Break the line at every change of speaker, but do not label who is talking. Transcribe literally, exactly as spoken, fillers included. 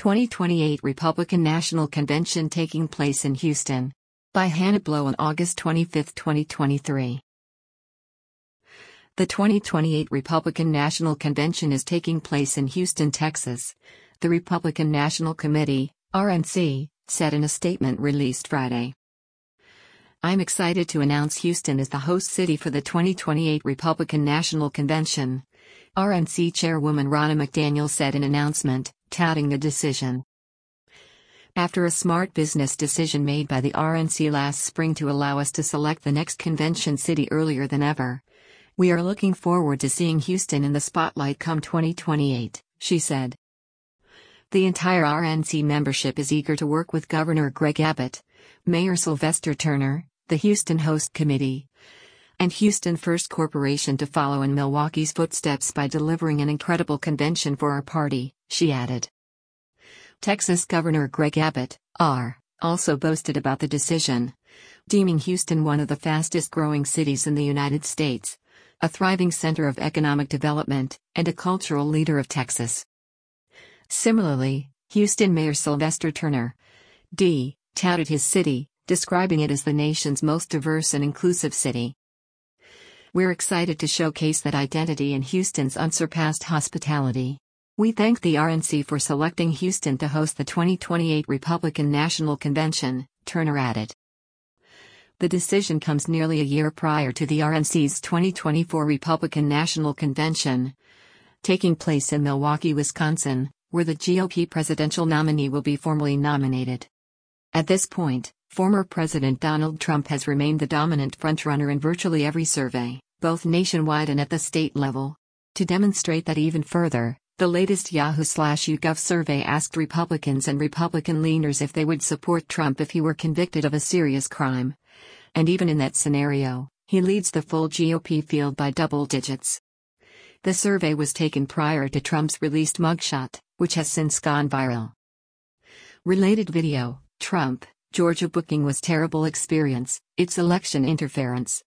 twenty twenty-eight Republican National Convention taking place in Houston. By Hannah Blow on August twenty-fifth, twenty twenty-three. The twenty twenty-eight Republican National Convention is taking place in Houston, Texas. The Republican National Committee, R N C, said in a statement released Friday. "I'm excited to announce Houston as the host city for the twenty twenty-eight Republican National Convention," R N C Chairwoman Ronna McDaniel said in an announcement, touting the decision. "After a smart business decision made by the R N C last spring to allow us to select the next convention city earlier than ever, we are looking forward to seeing Houston in the spotlight come twenty twenty-eight, she said. The entire R N C membership is eager to work with Governor Greg Abbott, Mayor Sylvester Turner, the Houston Host Committee, and Houston First Corporation to follow in Milwaukee's footsteps by delivering an incredible convention for our party," she added. Texas Governor Greg Abbott, R., also boasted about the decision, deeming Houston one of the fastest-growing cities in the United States, a thriving center of economic development, and a cultural leader of Texas. Similarly, Houston Mayor Sylvester Turner, D., touted his city, describing it as the nation's most diverse and inclusive city. "We're excited to showcase that identity in Houston's unsurpassed hospitality. We thank the R N C for selecting Houston to host the twenty twenty-eight Republican National Convention," Turner added. The decision comes nearly a year prior to the R N C's twenty twenty-four Republican National Convention, taking place in Milwaukee, Wisconsin, where the G O P presidential nominee will be formally nominated. At this point, former President Donald Trump has remained the dominant frontrunner in virtually every survey, both nationwide and at the state level. To demonstrate that even further, the latest Yahoo slash YouGov survey asked Republicans and Republican leaners if they would support Trump if he were convicted of a serious crime. And even in that scenario, he leads the full G O P field by double digits. The survey was taken prior to Trump's released mugshot, which has since gone viral. Related video: Trump, Georgia booking was terrible experience, it's election interference.